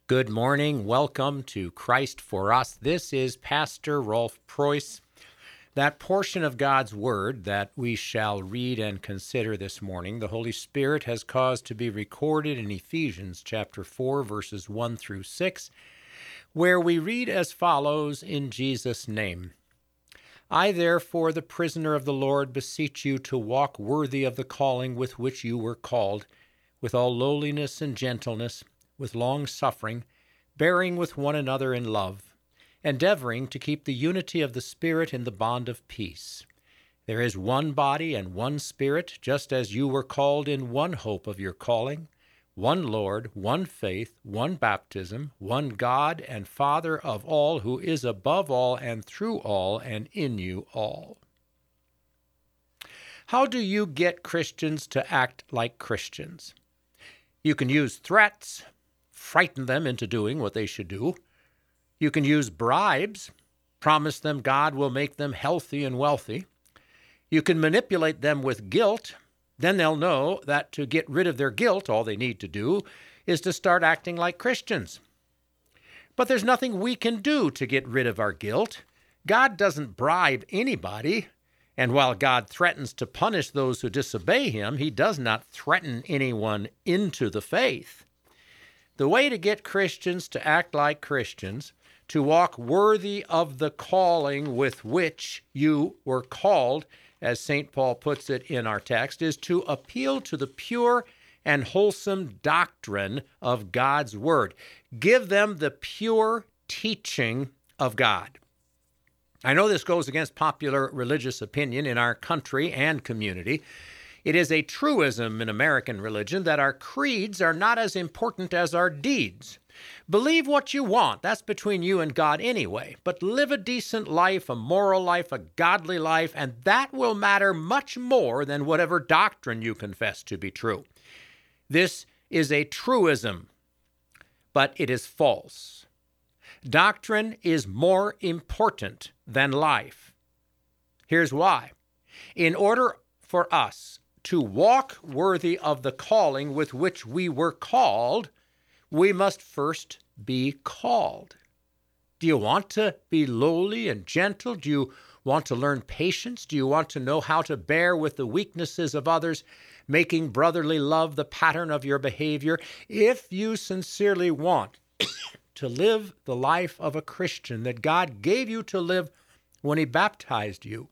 Good morning. Welcome to Christ for Us. This is Pastor Rolf Preuss. That portion of God's Word that we shall read and consider this morning, the Holy Spirit has caused to be recorded in Ephesians chapter 4, verses 1 through 6, where we read as follows in Jesus' name. I, therefore, the prisoner of the Lord, beseech you to walk worthy of the calling with which you were called, with all lowliness and gentleness, with long-suffering, bearing with one another in love, endeavoring to keep the unity of the Spirit in the bond of peace. There is one body and one Spirit, just as you were called in one hope of your calling, one Lord, one faith, one baptism, one God and Father of all, who is above all and through all and in you all. How do you get Christians to act like Christians? You can use threats, frighten them into doing what they should do. You can use bribes, promise them God will make them healthy and wealthy. You can manipulate them with guilt. Then they'll know that to get rid of their guilt, all they need to do is to start acting like Christians. But there's nothing we can do to get rid of our guilt. God doesn't bribe anybody. And while God threatens to punish those who disobey him, he does not threaten anyone into the faith. The way to get Christians to act like Christians, to walk worthy of the calling with which you were called, as St. Paul puts it in our text, is to appeal to the pure and wholesome doctrine of God's Word. Give them the pure teaching of God. I know this goes against popular religious opinion in our country and community. It is a truism in American religion that our creeds are not as important as our deeds. Believe what you want. That's between you and God anyway. But live a decent life, a moral life, a godly life, and that will matter much more than whatever doctrine you confess to be true. This is a truism, but it is false. Doctrine is more important than life. Here's why. In order for us to walk worthy of the calling with which we were called, we must first be called. Do you want to be lowly and gentle? Do you want to learn patience? Do you want to know how to bear with the weaknesses of others, making brotherly love the pattern of your behavior? If you sincerely want to live the life of a Christian that God gave you to live when he baptized you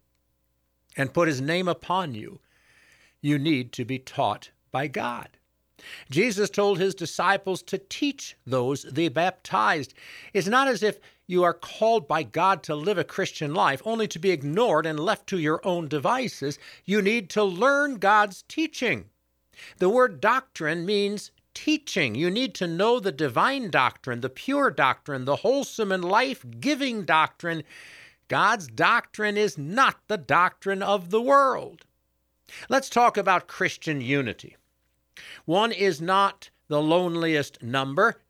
and put his name upon you, you need to be taught by God. Jesus told his disciples to teach those they baptized. It's not as if you are called by God to live a Christian life only to be ignored and left to your own devices. You need to learn God's teaching. The word doctrine means teaching. You need to know the divine doctrine, the pure doctrine, the wholesome and life-giving doctrine. God's doctrine is not the doctrine of the world. Let's talk about Christian unity. One is not the loneliest number.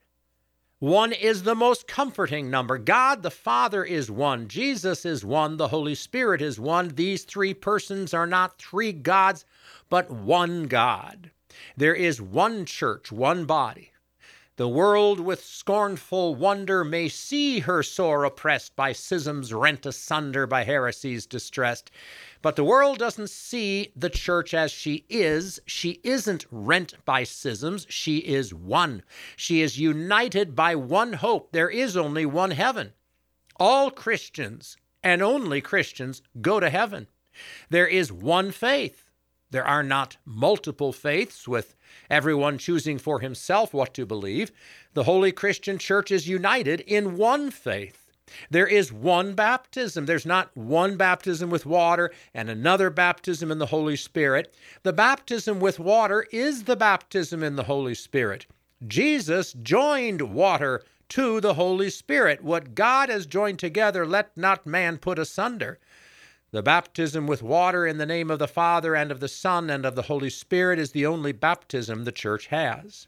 One is the most comforting number. God the Father is one. Jesus is one. The Holy Spirit is one. These three persons are not three gods, but one God. There is one church, one body. The world with scornful wonder may see her sore oppressed by schisms rent asunder, by heresies distressed. But the world doesn't see the church as she is. She isn't rent by schisms. She is one. She is united by one hope. There is only one heaven. All Christians, and only Christians, go to heaven. There is one faith. There are not multiple faiths with everyone choosing for himself what to believe. The Holy Christian Church is united in one faith. There is one baptism. There's not one baptism with water and another baptism in the Holy Spirit. The baptism with water is the baptism in the Holy Spirit. Jesus joined water to the Holy Spirit. What God has joined together, let not man put asunder. The baptism with water in the name of the Father and of the Son and of the Holy Spirit is the only baptism the church has.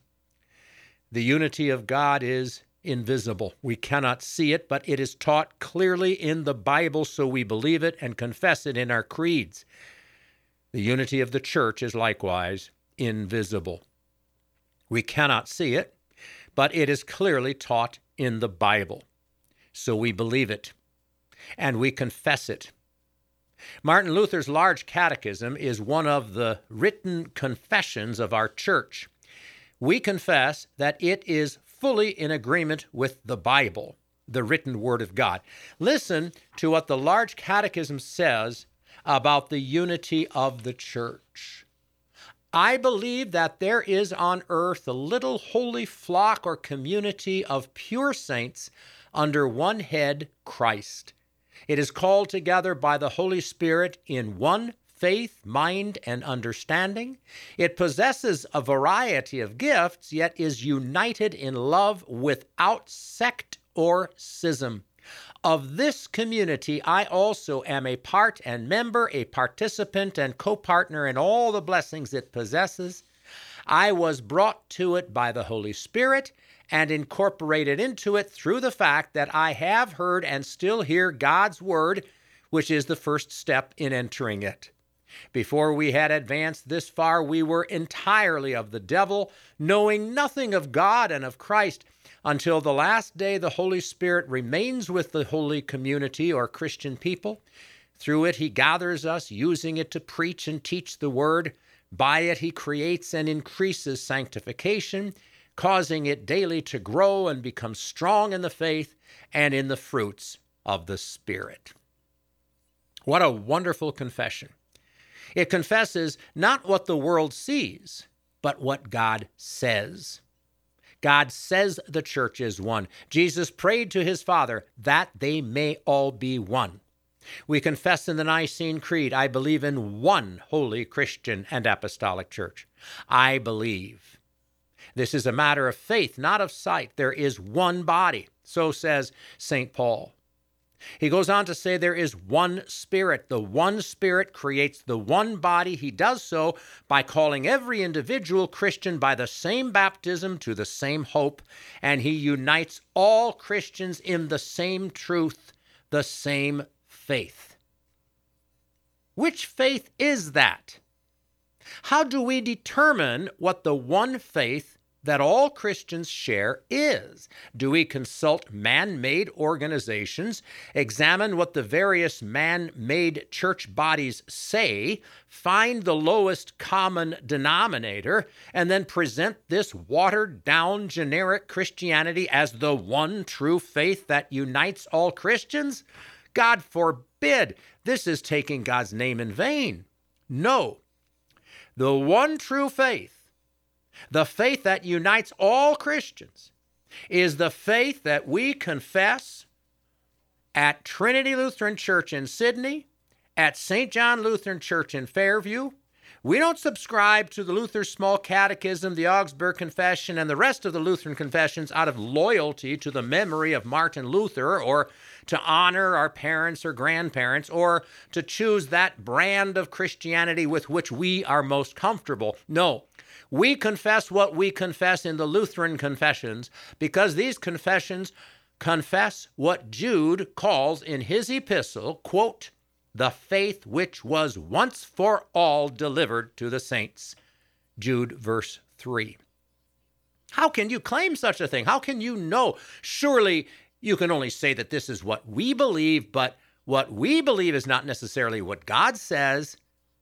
The unity of God is invisible. We cannot see it, but it is taught clearly in the Bible, so we believe it and confess it in our creeds. The unity of the church is likewise invisible. We cannot see it, but it is clearly taught in the Bible. So we believe it, and we confess it. Martin Luther's large catechism is one of the written confessions of our church. We confess that it is fully in agreement with the Bible, the written Word of God. Listen to what the large catechism says about the unity of the church. I believe that there is on earth a little holy flock or community of pure saints under one head, Christ. It is called together by the Holy Spirit in one faith, mind, and understanding. It possesses a variety of gifts, yet is united in love without sect or schism. Of this community, I also am a part and member, a participant and co-partner in all the blessings it possesses. I was brought to it by the Holy Spirit and incorporated into it through the fact that I have heard and still hear God's word, which is the first step in entering it. Before we had advanced this far, we were entirely of the devil, knowing nothing of God and of Christ. Until the last day, the Holy Spirit remains with the holy community or Christian people. Through it, he gathers us, using it to preach and teach the word. By it, he creates and increases sanctification, causing it daily to grow and become strong in the faith and in the fruits of the Spirit. What a wonderful confession. It confesses not what the world sees, but what God says. God says the church is one. Jesus prayed to his Father that they may all be one. We confess in the Nicene Creed, I believe in one holy Christian and apostolic church. I believe. This is a matter of faith, not of sight. There is one body, so says St. Paul. He goes on to say there is one Spirit. The one Spirit creates the one body. He does so by calling every individual Christian by the same baptism to the same hope, and he unites all Christians in the same truth, the same faith. Which faith is that? How do we determine what the one faith that all Christians share is? Do we consult man-made organizations, examine what the various man-made church bodies say, find the lowest common denominator, and then present this watered-down generic Christianity as the one true faith that unites all Christians? God forbid! This is taking God's name in vain. No. The one true faith, the faith that unites all Christians, is the faith that we confess at Trinity Lutheran Church in Sydney, at St. John Lutheran Church in Fairview. We don't subscribe to the Luther Small Catechism, the Augsburg Confession, and the rest of the Lutheran confessions out of loyalty to the memory of Martin Luther, or to honor our parents or grandparents, or to choose that brand of Christianity with which we are most comfortable. No, we confess what we confess in the Lutheran confessions because these confessions confess what Jude calls in his epistle, quote, the faith which was once for all delivered to the saints. Jude verse 3. How can you claim such a thing? How can you know? Surely you can only say that this is what we believe, but what we believe is not necessarily what God says.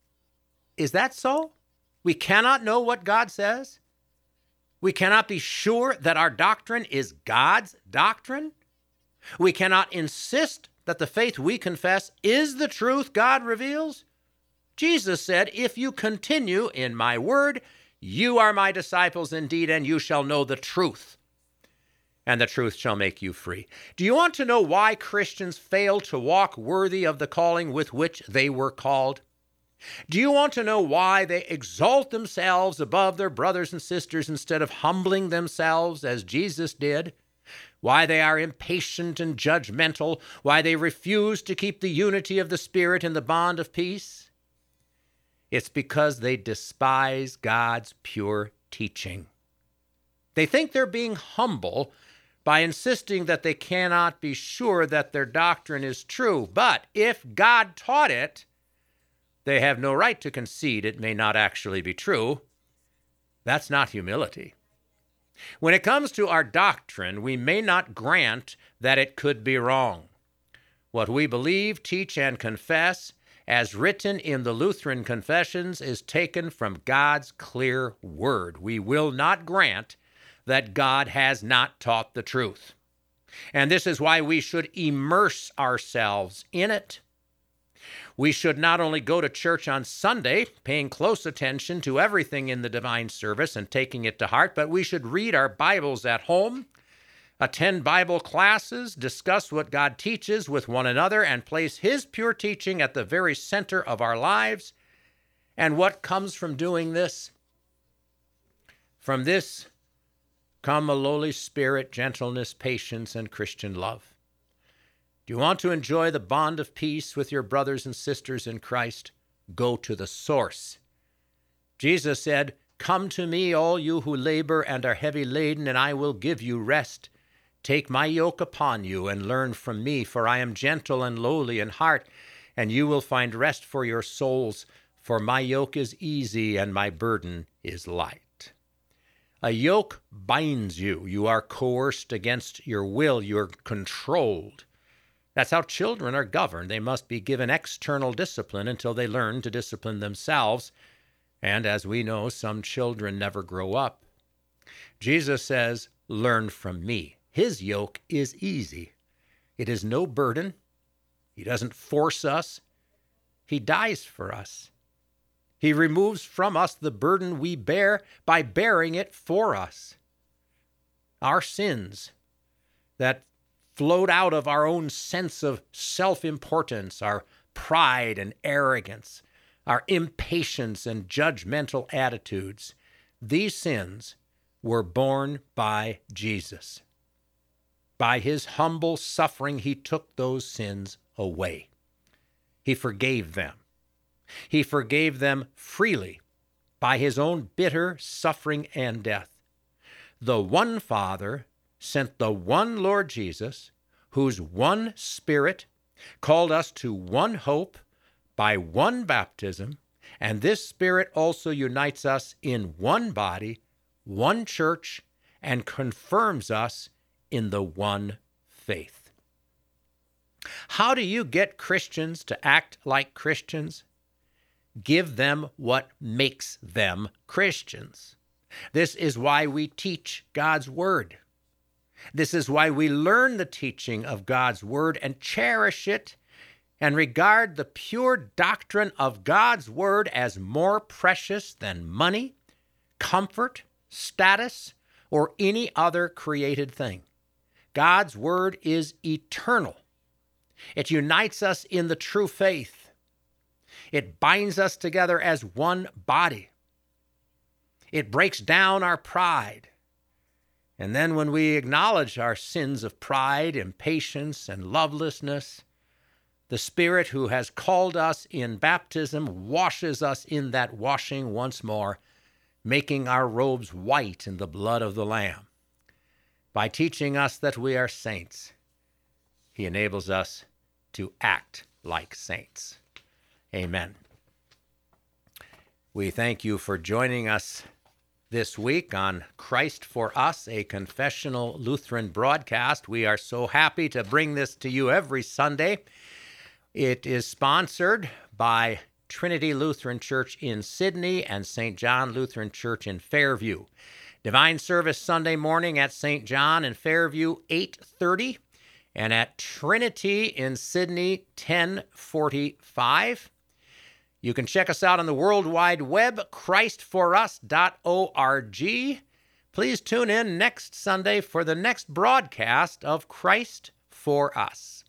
Is that so? We cannot know what God says? We cannot be sure that our doctrine is God's doctrine? We cannot insist that the faith we confess is the truth God reveals? Jesus said, if you continue in my word, you are my disciples indeed, and you shall know the truth, and the truth shall make you free. Do you want to know why Christians fail to walk worthy of the calling with which they were called? Do you want to know why they exalt themselves above their brothers and sisters instead of humbling themselves as Jesus did? Why they are impatient and judgmental? Why they refuse to keep the unity of the Spirit in the bond of peace? It's because they despise God's pure teaching. They think they're being humble by insisting that they cannot be sure that their doctrine is true. But if God taught it, they have no right to concede it may not actually be true. That's not humility. When it comes to our doctrine, we may not grant that it could be wrong. What we believe, teach, and confess, as written in the Lutheran Confessions, is taken from God's clear word. We will not grant that God has not taught the truth. And this is why we should immerse ourselves in it. We should not only go to church on Sunday, paying close attention to everything in the divine service and taking it to heart, but we should read our Bibles at home, attend Bible classes, discuss what God teaches with one another, and place His pure teaching at the very center of our lives. And what comes from doing this? From this come a lowly spirit, gentleness, patience, and Christian love. Do you want to enjoy the bond of peace with your brothers and sisters in Christ? Go to the source. Jesus said, "Come to me, all you who labor and are heavy laden, and I will give you rest. Take my yoke upon you and learn from me, for I am gentle and lowly in heart, and you will find rest for your souls, for my yoke is easy and my burden is light." A yoke binds you. You are coerced against your will. You're controlled. That's how children are governed. They must be given external discipline until they learn to discipline themselves. And as we know, some children never grow up. Jesus says, "Learn from me." His yoke is easy. It is no burden. He doesn't force us. He dies for us. He removes from us the burden we bear by bearing it for us. Our sins that flowed out of our own sense of self-importance, our pride and arrogance, our impatience and judgmental attitudes, these sins were borne by Jesus. By His humble suffering, He took those sins away. He forgave them. He forgave them freely by His own bitter suffering and death. The one Father sent the one Lord Jesus, whose one Spirit called us to one hope by one baptism, and this Spirit also unites us in one body, one church, and confirms us in the one faith. How do you get Christians to act like Christians? Give them what makes them Christians. This is why we teach God's Word. This is why we learn the teaching of God's Word and cherish it and regard the pure doctrine of God's Word as more precious than money, comfort, status, or any other created thing. God's Word is eternal. It unites us in the true faith. It binds us together as one body. It breaks down our pride. And then when we acknowledge our sins of pride, impatience, and lovelessness, the Spirit who has called us in baptism washes us in that washing once more, making our robes white in the blood of the Lamb. By teaching us that we are saints, He enables us to act like saints. Amen. We thank you for joining us this week on Christ for Us, a confessional Lutheran broadcast. We are so happy to bring this to you every Sunday. It is sponsored by Trinity Lutheran Church in Sydney and St. John Lutheran Church in Fairview. Divine service Sunday morning at St. John in Fairview, 8:30, and at Trinity in Sydney, 10:45. You can check us out on the World Wide Web, christforus.org. Please tune in next Sunday for the next broadcast of Christ for Us.